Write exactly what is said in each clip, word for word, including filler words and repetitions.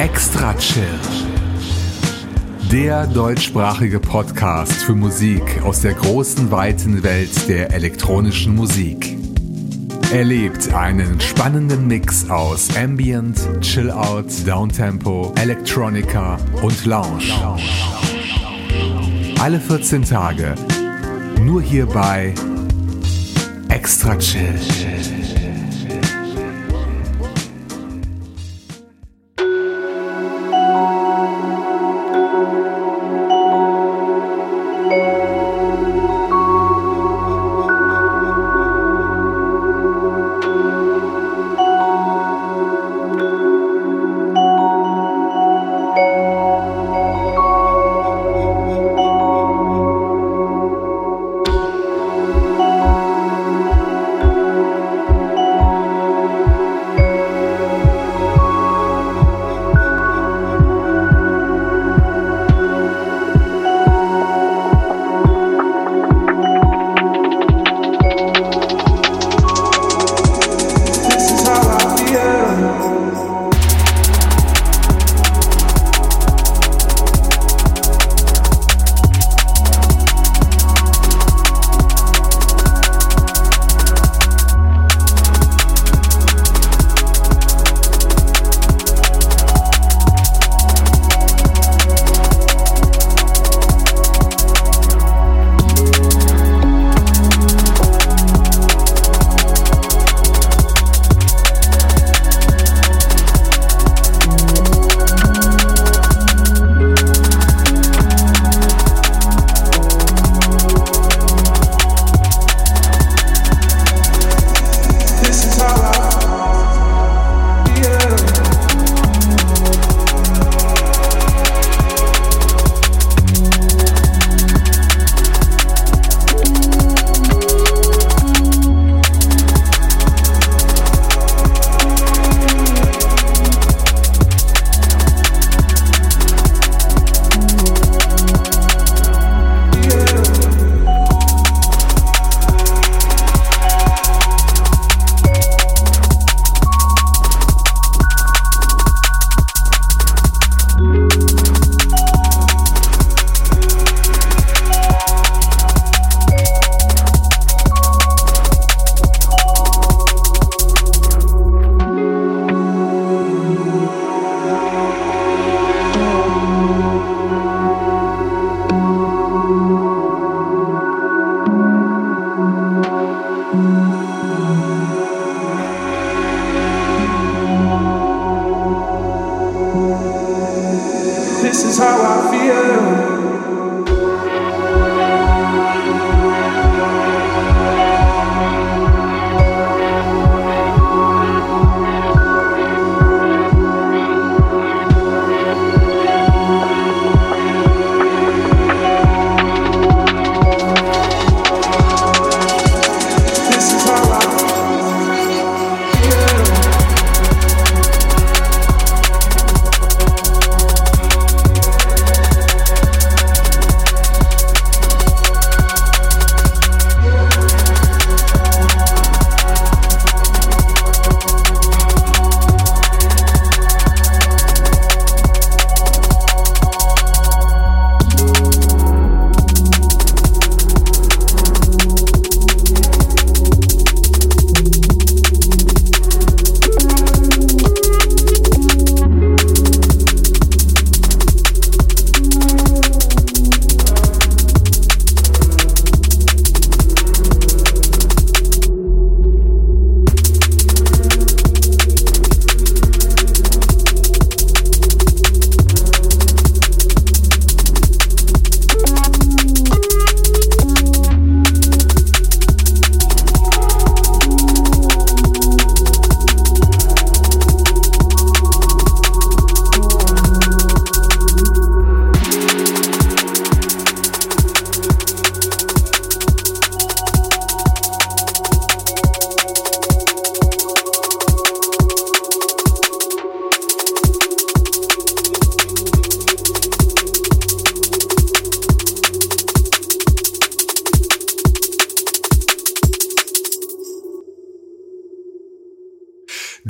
Extra Chill. Der deutschsprachige Podcast für Musik aus der großen, weiten Welt der elektronischen Musik. Erlebt einen spannenden Mix aus Ambient, Chill-Out, Downtempo, Electronica und Lounge. Alle vierzehn Tage, nur hier bei Extra Chill.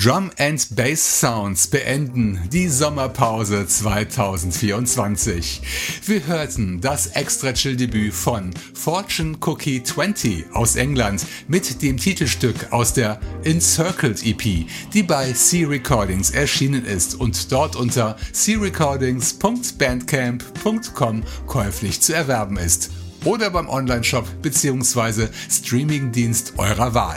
Drum and Bass Sounds beenden die Sommerpause zwanzig vierundzwanzig. Wir hörten das Extra-Chill-Debüt von Fortune Cookie zwanzig aus England mit dem Titelstück aus der Encircled E P, die bei C Recordings erschienen ist und dort unter c recordings punkt bandcamp punkt com käuflich zu erwerben ist oder beim Onlineshop bzw. Streamingdienst eurer Wahl.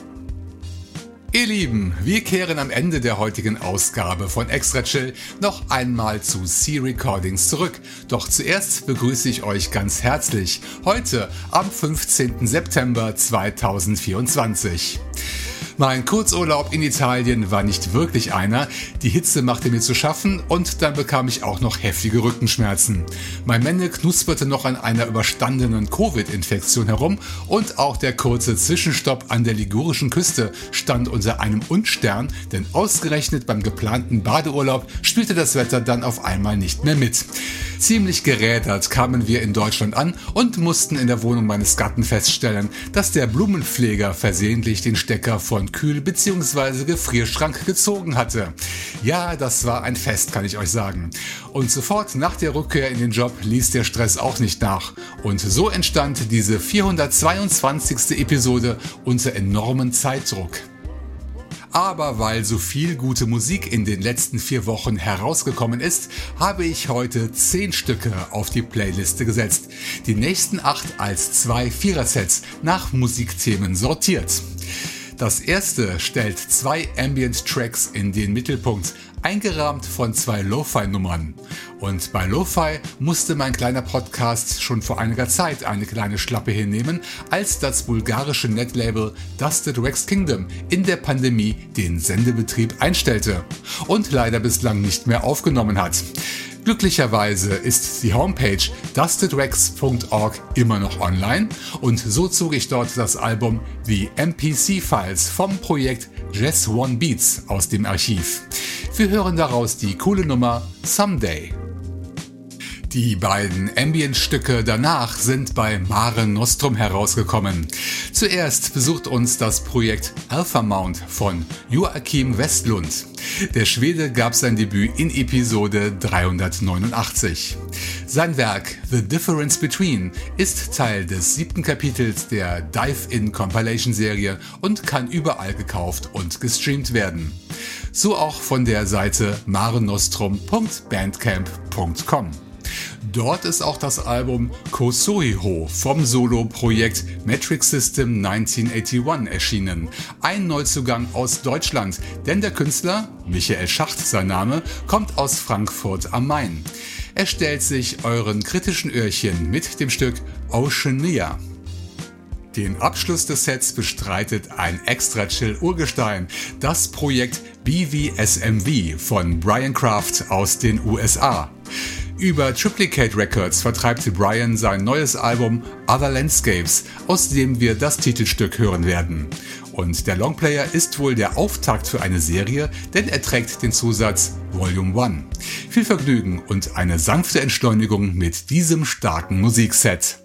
Ihr Lieben, wir kehren am Ende der heutigen Ausgabe von Extra Chill noch einmal zu C Recordings zurück. Doch zuerst begrüße ich euch ganz herzlich heute am fünfzehnten September zwanzig vierundzwanzig. Mein Kurzurlaub in Italien war nicht wirklich einer. Die Hitze machte mir zu schaffen und dann bekam ich auch noch heftige Rückenschmerzen. Mein Mende knusperte noch an einer überstandenen Covid-Infektion herum und auch der kurze Zwischenstopp an der ligurischen Küste stand unter einem Unstern, denn ausgerechnet beim geplanten Badeurlaub spielte das Wetter dann auf einmal nicht mehr mit. Ziemlich gerädert kamen wir in Deutschland an und mussten in der Wohnung meines Gatten feststellen, dass der Blumenpfleger versehentlich den Stecker von Kühl- bzw. Gefrierschrank gezogen hatte. Ja, das war ein Fest, kann ich euch sagen. Und sofort nach der Rückkehr in den Job ließ der Stress auch nicht nach. Und so entstand diese vierhundertzweiundzwanzigste Episode unter enormem Zeitdruck. Aber weil so viel gute Musik in den letzten vier Wochen herausgekommen ist, habe ich heute zehn Stücke auf die Playliste gesetzt. Die nächsten acht als zwei Vierersets nach Musikthemen sortiert. Das erste stellt zwei Ambient-Tracks in den Mittelpunkt, eingerahmt von zwei Lo-Fi-Nummern. Und bei Lo-Fi musste mein kleiner Podcast schon vor einiger Zeit eine kleine Schlappe hinnehmen, als das bulgarische Netlabel Dusted Wax Kingdom in der Pandemie den Sendebetrieb einstellte und leider bislang nicht mehr aufgenommen hat. Glücklicherweise ist die Homepage dusted wax punkt org immer noch online und so zog ich dort das Album The M P C Files vom Projekt Jazz One Beats aus dem Archiv. Wir hören daraus die coole Nummer Someday. Die beiden Ambient-Stücke danach sind bei Mare Nostrum herausgekommen. Zuerst besucht uns das Projekt Alpha Mount von Joachim Westlund. Der Schwede gab sein Debüt in Episode dreihundertneunundachtzig. Sein Werk The Difference Between ist Teil des siebten Kapitels der Dive-In Compilation Serie und kann überall gekauft und gestreamt werden. So auch von der Seite mare nostrum punkt bandcamp punkt com. Dort ist auch das Album Kosoiho vom Solo-Projekt Metric System neunzehnhunderteinundachtzig erschienen. Ein Neuzugang aus Deutschland, denn der Künstler, Michael Schacht sein Name, kommt aus Frankfurt am Main. Er stellt sich euren kritischen Öhrchen mit dem Stück Oceania. Den Abschluss des Sets bestreitet ein Extra-Chill-Urgestein, das Projekt B V S M V von Brian Kraft aus den U S A. Über Triplicate Records vertreibt Brian sein neues Album Other Landscapes, aus dem wir das Titelstück hören werden. Und der Longplayer ist wohl der Auftakt für eine Serie, denn er trägt den Zusatz Volume eins. Viel Vergnügen und eine sanfte Entschleunigung mit diesem starken Musikset.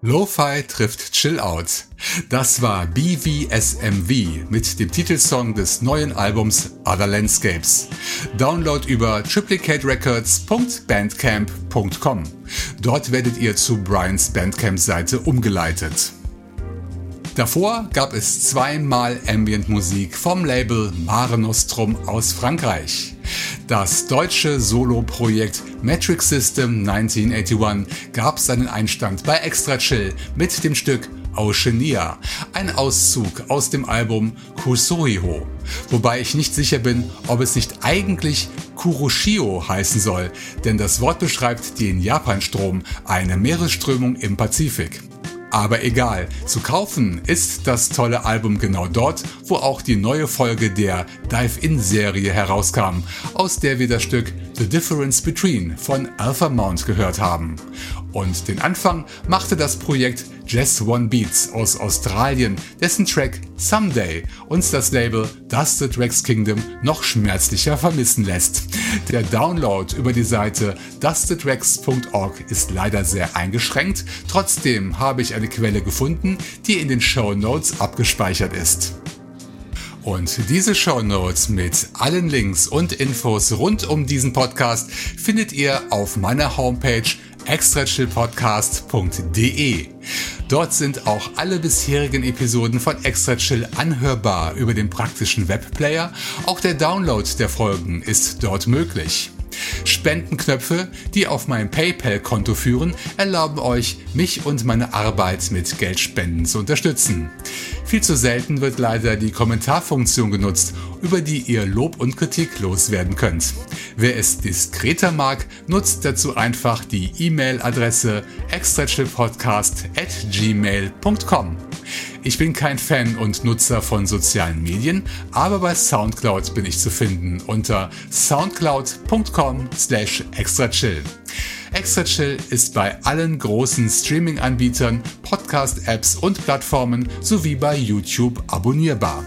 Lo-Fi trifft Chill-Out. Das war B V S M V mit dem Titelsong des neuen Albums Other Landscapes. Download über triplicate records punkt bandcamp punkt com. Dort werdet ihr zu Brians Bandcamp-Seite umgeleitet. Davor gab es zweimal Ambient-Musik vom Label Mare Nostrum aus Frankreich. Das deutsche Solo-Projekt Metric System neunzehnhunderteinundachtzig gab seinen Einstand bei Extra Chill mit dem Stück Oceania, ein Auszug aus dem Album Kusuhiho, wobei ich nicht sicher bin, ob es nicht eigentlich Kuroshio heißen soll, denn das Wort beschreibt den Japanstrom, eine Meeresströmung im Pazifik. Aber egal, zu kaufen ist das tolle Album genau dort, wo auch die neue Folge der Dive-In-Serie herauskam, aus der wir das Stück The Difference Between von Alpha Mount gehört haben. Und den Anfang machte das Projekt Just One Beats aus Australien, dessen Track Someday uns das Label Dusted Rex Kingdom noch schmerzlicher vermissen lässt. Der Download über die Seite dusted rex punkt org ist leider sehr eingeschränkt, trotzdem habe ich eine Quelle gefunden, die in den Shownotes abgespeichert ist. Und diese Shownotes mit allen Links und Infos rund um diesen Podcast findet ihr auf meiner Homepage extra chill podcast punkt de. Dort sind auch alle bisherigen Episoden von Extra Chill anhörbar über den praktischen Webplayer. Auch der Download der Folgen ist dort möglich. Spendenknöpfe, die auf mein PayPal-Konto führen, erlauben euch, mich und meine Arbeit mit Geldspenden zu unterstützen. Viel zu selten wird leider die Kommentarfunktion genutzt, über die ihr Lob und Kritik loswerden könnt. Wer es diskreter mag, nutzt dazu einfach die E-Mail-Adresse extrachillpodcast at gmail punkt com. Ich bin kein Fan und Nutzer von sozialen Medien, aber bei Soundcloud bin ich zu finden unter soundcloud punkt com slash extrachill. Extrachill ist bei allen großen Streaming-Anbietern, Podcast-Apps und Plattformen sowie bei YouTube abonnierbar.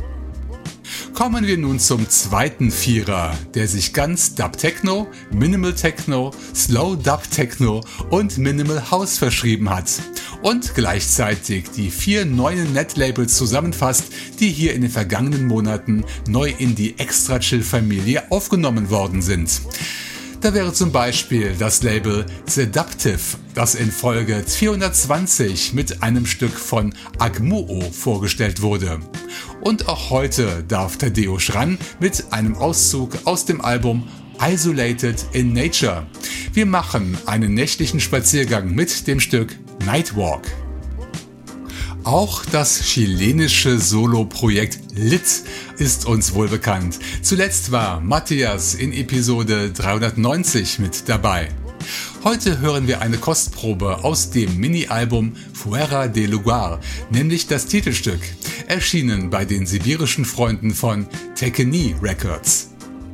Kommen wir nun zum zweiten Vierer, der sich ganz Dub Techno, Minimal Techno, Slow Dub Techno und Minimal House verschrieben hat und gleichzeitig die vier neuen Netlabels zusammenfasst, die hier in den vergangenen Monaten neu in die Extra Chill Familie aufgenommen worden sind. Da wäre zum Beispiel das Label Sedaptive, das in Folge vierhundertzwanzig mit einem Stück von Agmuo vorgestellt wurde. Und auch heute darf Tadeusz ran mit einem Auszug aus dem Album Isolated in Nature. Wir machen einen nächtlichen Spaziergang mit dem Stück Nightwalk. Auch das chilenische Solo-Projekt Lit ist uns wohl bekannt. Zuletzt war Matthias in Episode dreihundertneunzig mit dabei. Heute hören wir eine Kostprobe aus dem Mini-Album Fuera de Lugar, nämlich das Titelstück, erschienen bei den sibirischen Freunden von Tekeni Records.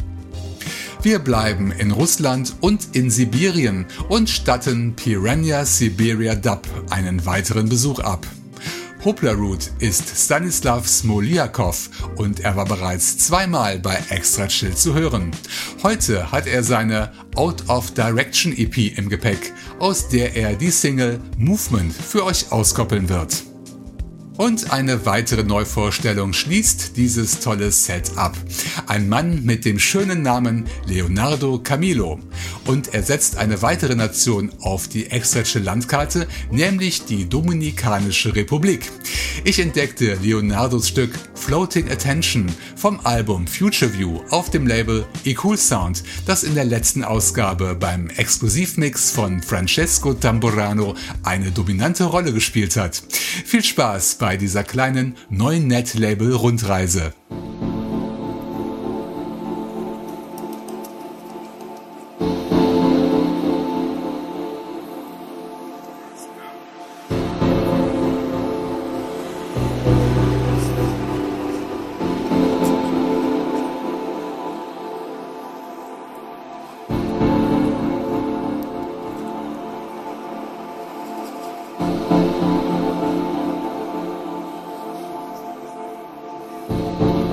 Wir bleiben in Russland und in Sibirien und statten Piranha Siberia Dub einen weiteren Besuch ab. Hoplarroot ist Stanislav Smoliakov und er war bereits zweimal bei Extra Chill zu hören. Heute hat er seine Out of Direction E P im Gepäck, aus der er die Single Movement für euch auskoppeln wird. Und eine weitere Neuvorstellung schließt dieses tolle Set ab. Ein Mann mit dem schönen Namen Leonardo Camilo. Und er setzt eine weitere Nation auf die Extra-Chill Landkarte, nämlich die Dominikanische Republik. Ich entdeckte Leonardos Stück Floating Attention vom Album Future View auf dem Label eCool Sound, das in der letzten Ausgabe beim Exklusivmix von Francesco Tamburano eine dominante Rolle gespielt hat. Viel Spaß bei dieser kleinen neuen Netlabel-Rundreise. Thank you.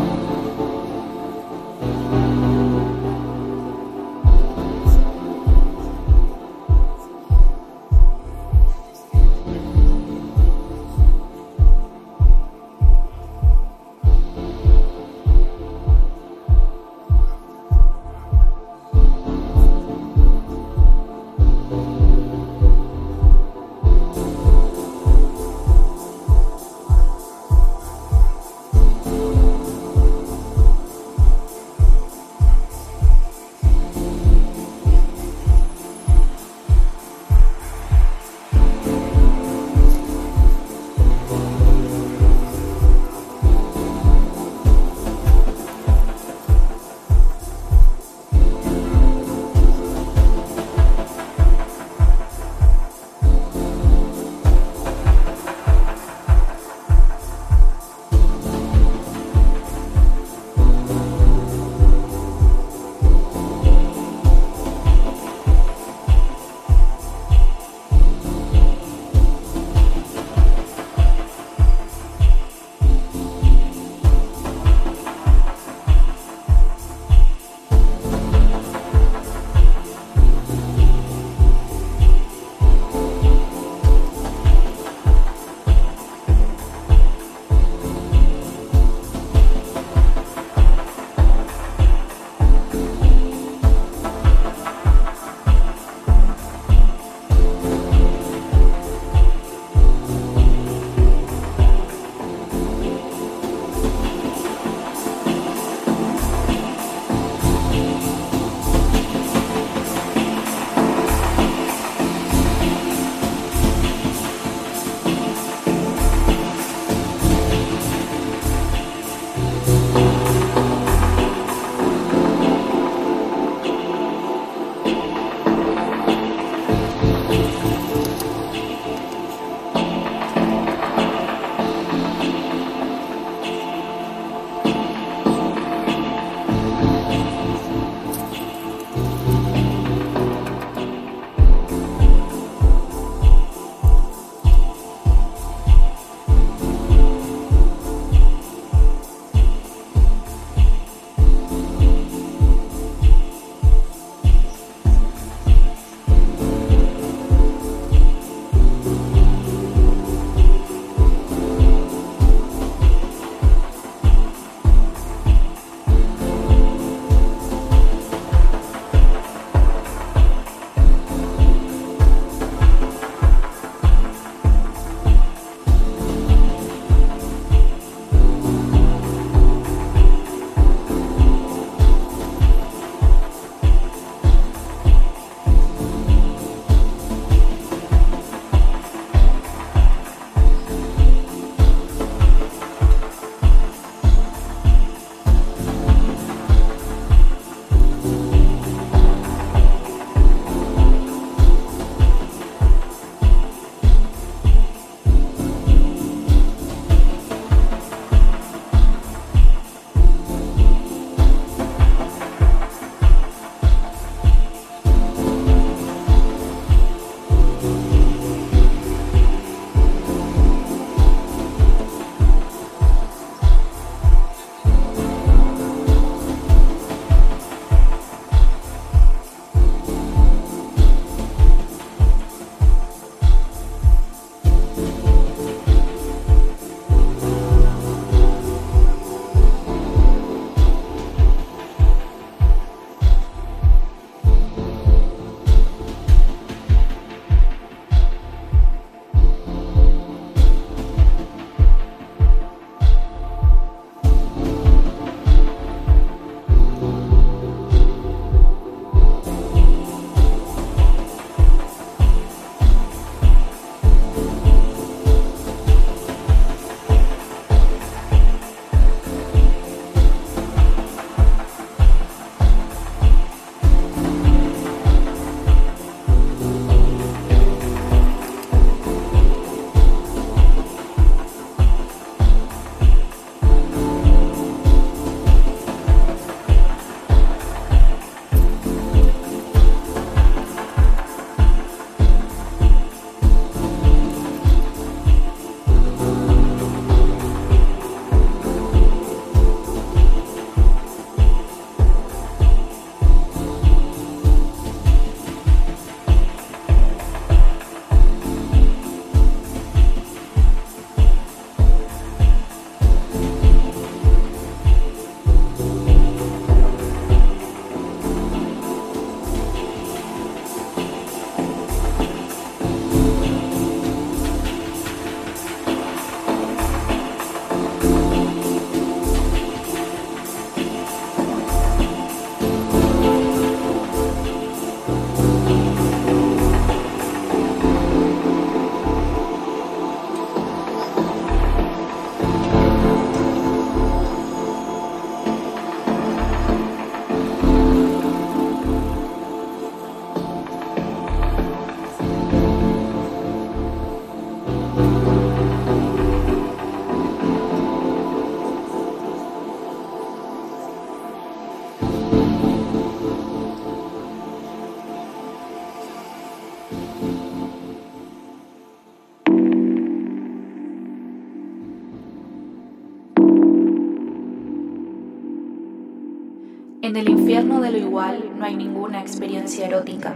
En el infierno de lo igual no hay ninguna experiencia erótica.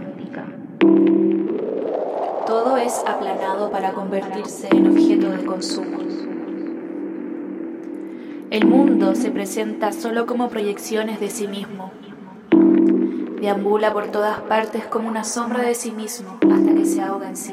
Todo es aplanado para convertirse en objeto de consumo. El mundo se presenta solo como proyecciones de sí mismo. Deambula por todas partes como una sombra de sí mismo hasta que se ahoga en sí.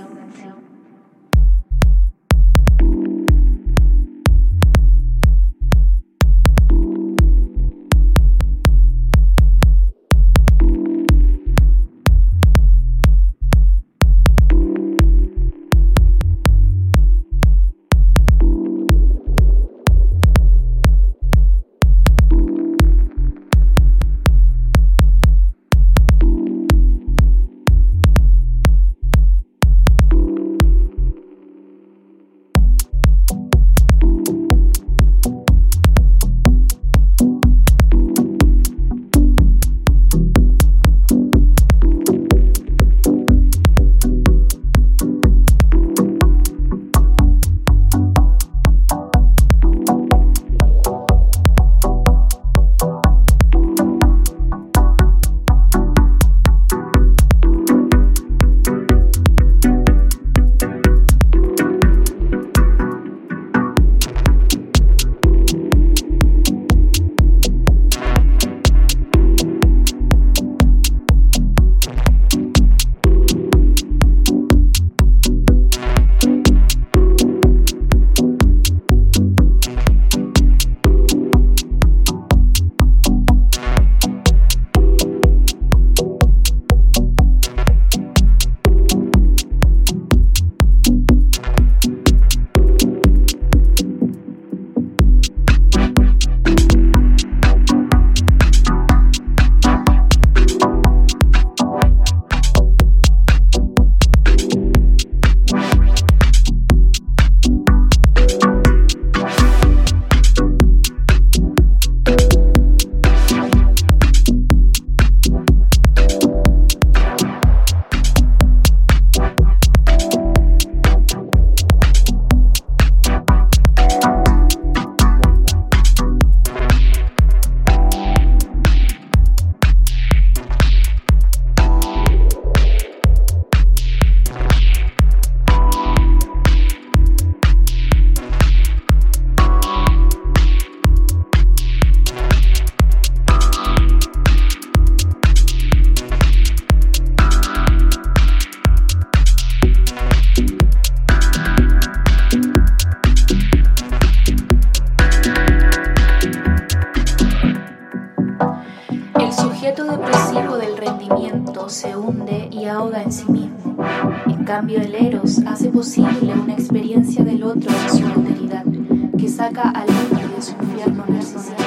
Se hunde y ahoga en sí mismo. En cambio, el Eros hace posible una experiencia del otro en su alteridad, que saca al hombre de su infierno narcisista.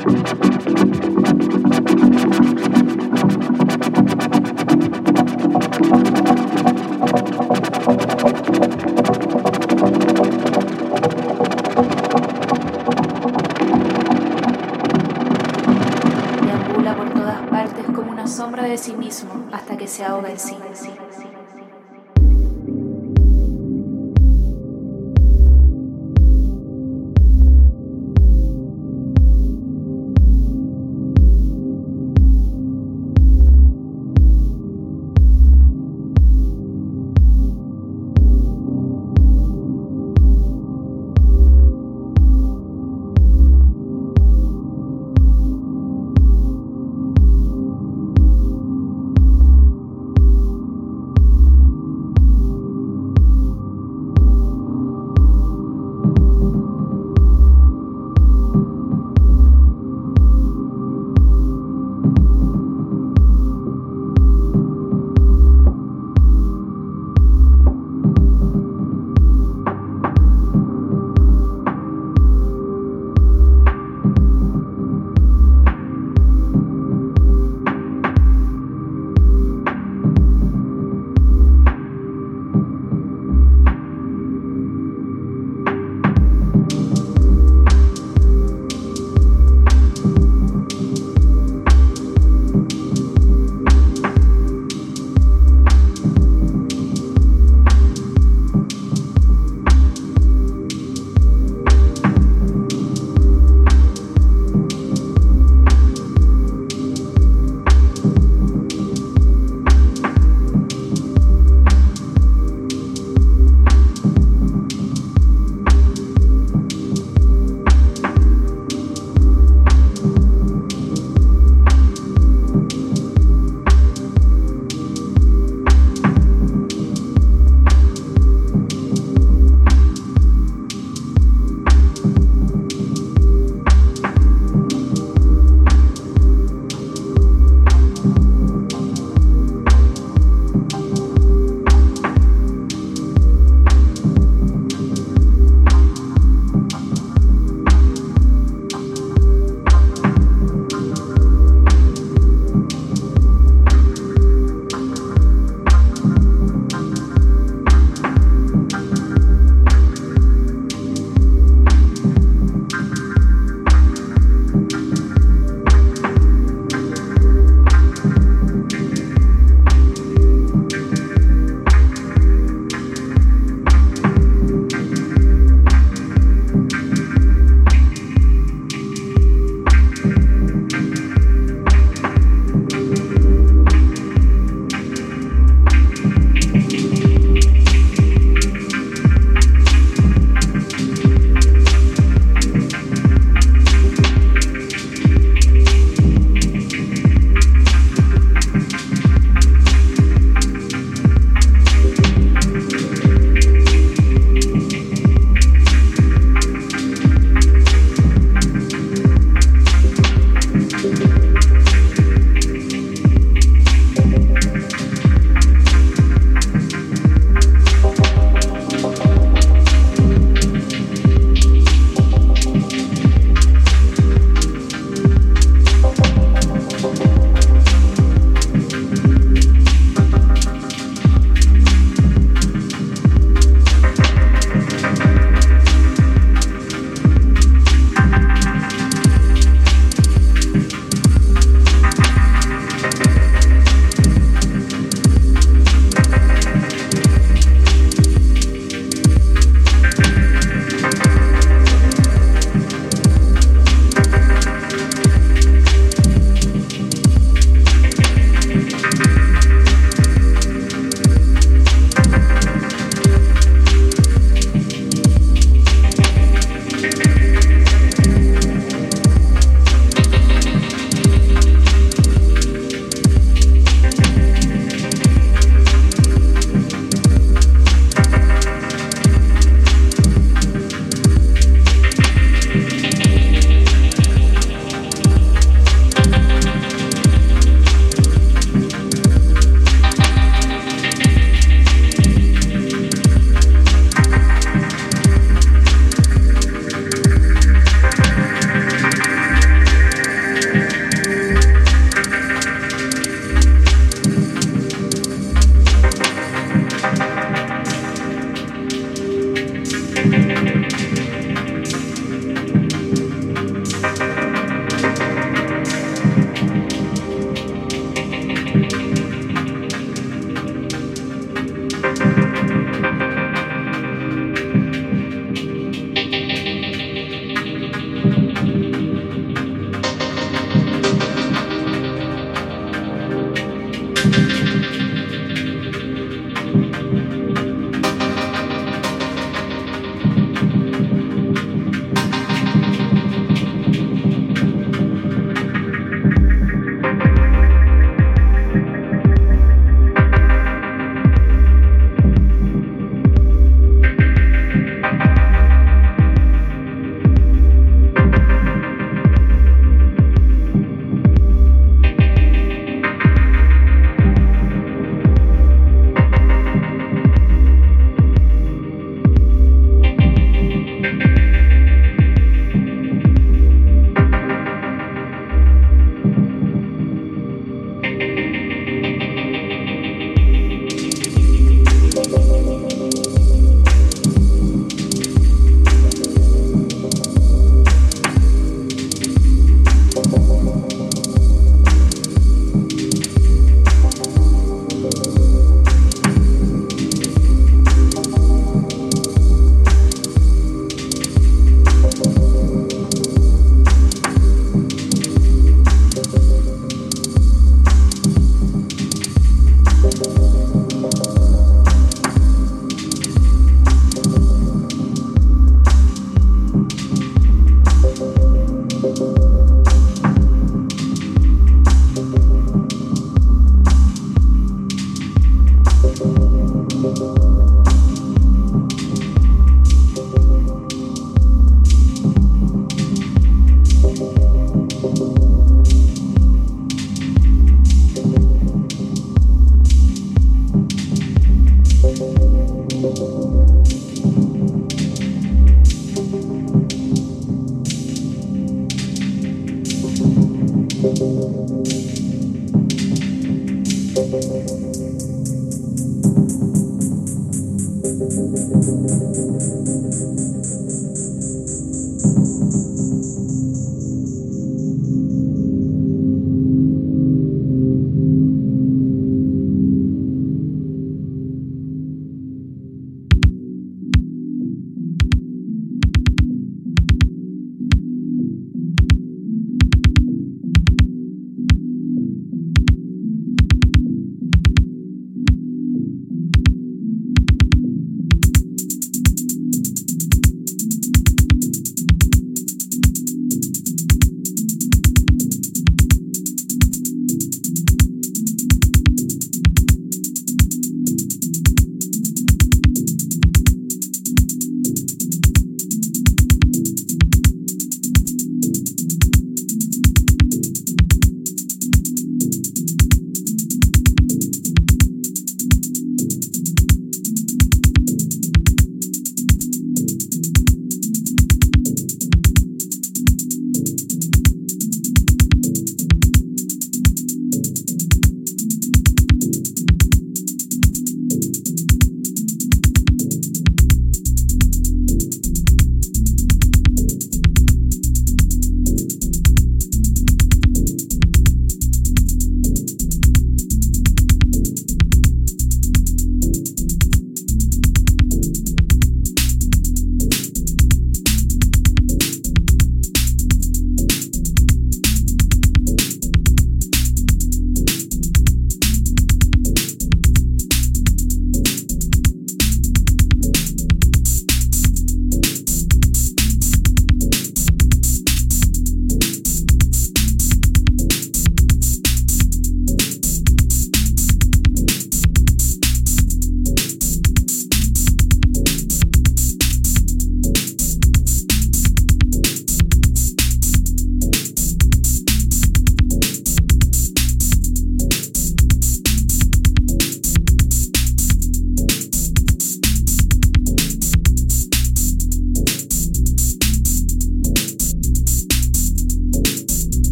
De sí mismo hasta que se ahoga en sí.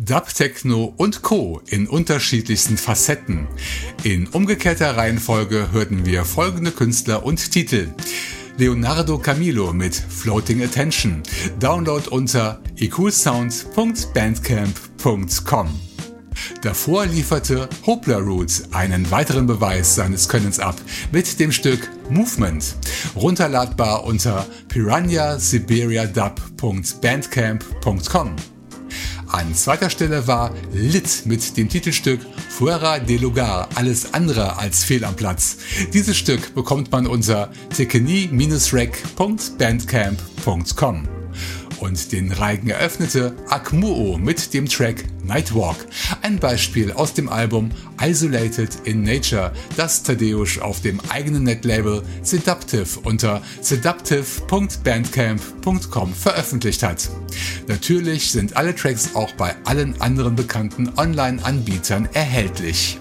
Dub, Techno und Co. in unterschiedlichsten Facetten. In umgekehrter Reihenfolge hörten wir folgende Künstler und Titel. Leonardo Camilo mit Floating Attention. Download unter e cool sound punkt bandcamp punkt com. Davor lieferte Hopla Root einen weiteren Beweis seines Könnens ab mit dem Stück Movement, runterladbar unter piranha siberia dub punkt bandcamp punkt com. An zweiter Stelle war Lit mit dem Titelstück Fuera de Lugar, alles andere als fehl am Platz. Dieses Stück bekommt man unter tekeni rec punkt bandcamp punkt com. Und den Reigen eröffnete Akmuo mit dem Track Nightwalk, ein Beispiel aus dem Album Isolated in Nature, das Tadeusz auf dem eigenen Netlabel Seductive unter seductive punkt bandcamp punkt com veröffentlicht hat. Natürlich sind alle Tracks auch bei allen anderen bekannten Online-Anbietern erhältlich.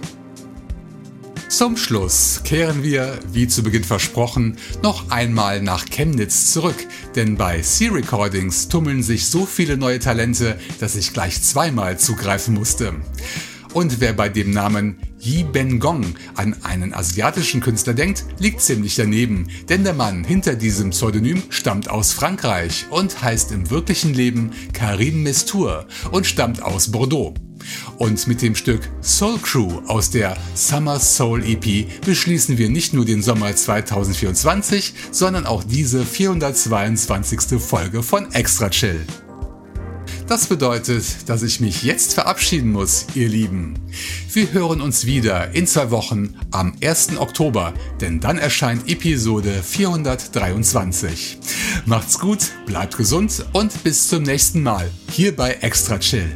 Zum Schluss kehren wir, wie zu Beginn versprochen, noch einmal nach Chemnitz zurück, denn bei C-Recordings tummeln sich so viele neue Talente, dass ich gleich zweimal zugreifen musste. Und wer bei dem Namen Yi Ben Gong an einen asiatischen Künstler denkt, liegt ziemlich daneben, denn der Mann hinter diesem Pseudonym stammt aus Frankreich und heißt im wirklichen Leben Karim Mestour und stammt aus Bordeaux. Und mit dem Stück Soul Crew aus der Summer Soul E P beschließen wir nicht nur den Sommer zwanzig vierundzwanzig, sondern auch diese vierhundertzweiundzwanzigste Folge von Extra Chill. Das bedeutet, dass ich mich jetzt verabschieden muss, ihr Lieben. Wir hören uns wieder in zwei Wochen am ersten Oktober, denn dann erscheint Episode vierhundertdreiundzwanzig. Macht's gut, bleibt gesund und bis zum nächsten Mal hier bei Extra Chill.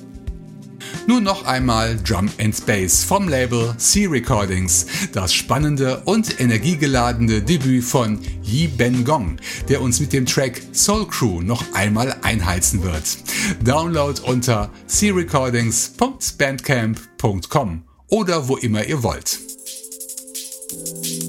Nur noch einmal Drum and Bass vom Label C-Recordings, das spannende und energiegeladene Debüt von Yi Ben Gong, der uns mit dem Track Soul Crew noch einmal einheizen wird. Download unter c recordings punkt bandcamp punkt com oder wo immer ihr wollt.